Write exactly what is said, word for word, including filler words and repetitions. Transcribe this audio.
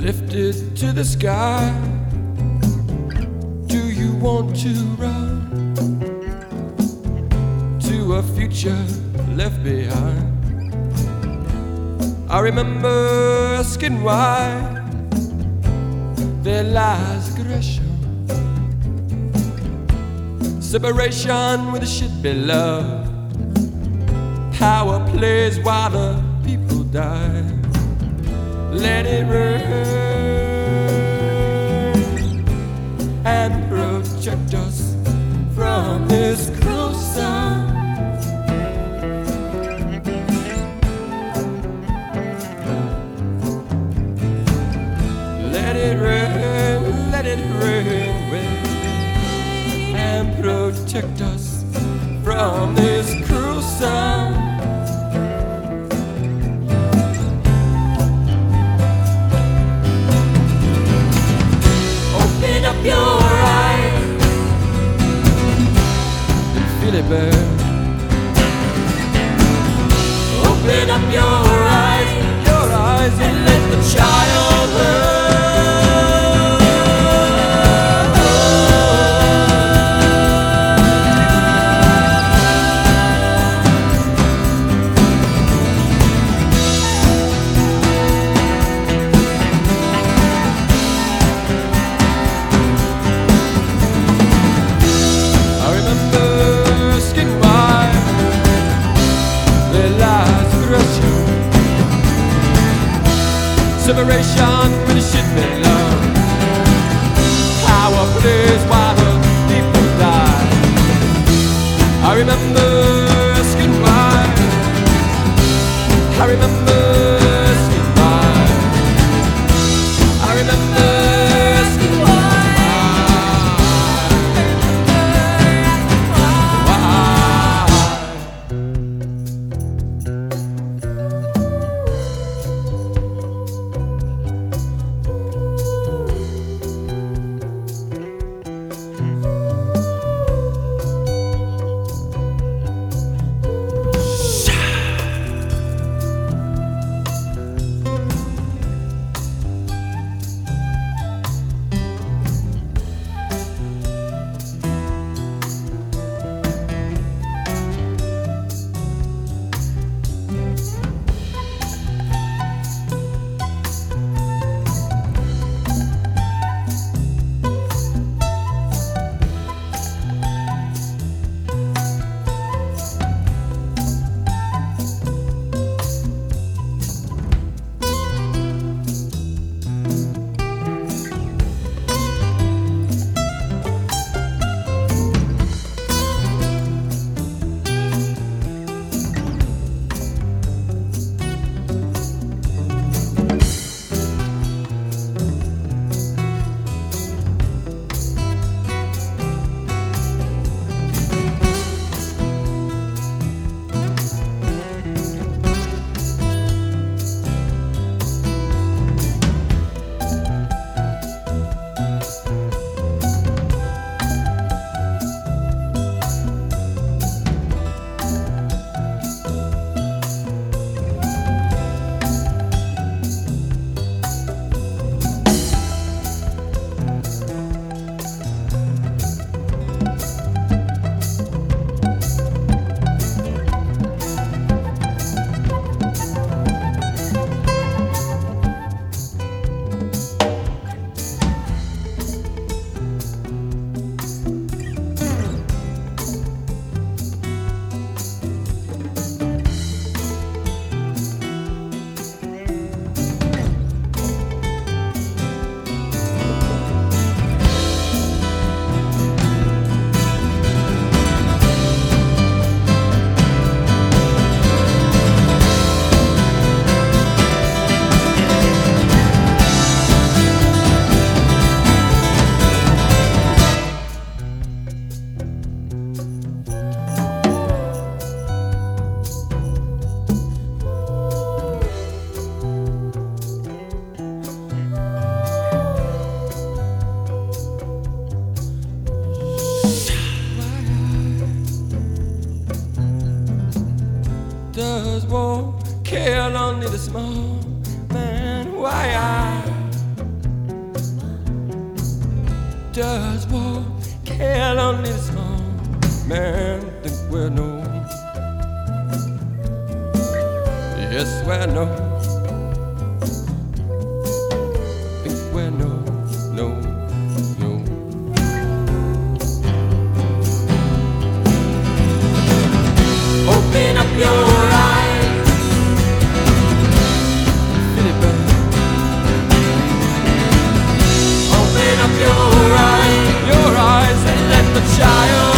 lifted to the sky. Do you want to run to a future left behind? I remember asking why there lies aggression, separation with the shit below. Power plays while the people die. Let it rain and protect us from this cruel sun. Let it rain, let it rain, rain and protect us from this cruel sun. Open up your eyes and feel it burn. Open up your eyes, your eyes, and let the child learn. Separation with the shit below. Power plays while the people die. I remember asking why. I remember asking why. I remember asking why. does war kill only the small man? Why I does war, kill only the small man. Think we're no, yes we're no, think we're no, no, no. Open up your eyes, Philippa. Open up your eyes, your eyes, and let the child